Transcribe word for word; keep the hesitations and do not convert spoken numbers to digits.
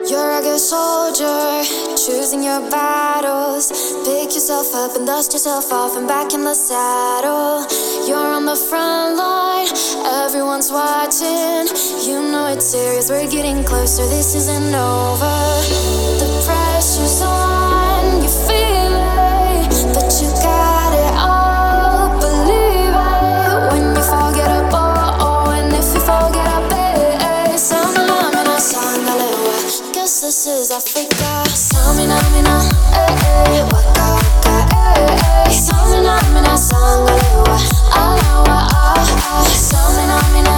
You're a good soldier, choosing your battles. Pick yourself up and dust yourself off and back in the saddle. You're on the front line, everyone's watching. You know it's serious, we're getting closer, this isn't over. The pressure's on, you feel it, but you got it all, believe it. When you forget up, oh, oh, and if you forget up, eh, eh. Samina, mina, sangalewa, guess this is Africa. Samina, mina, eh, eh, waka, waka, eh, eh. Samina, mina, sangalewa, ah, ah, ah, ah. Samina, mina.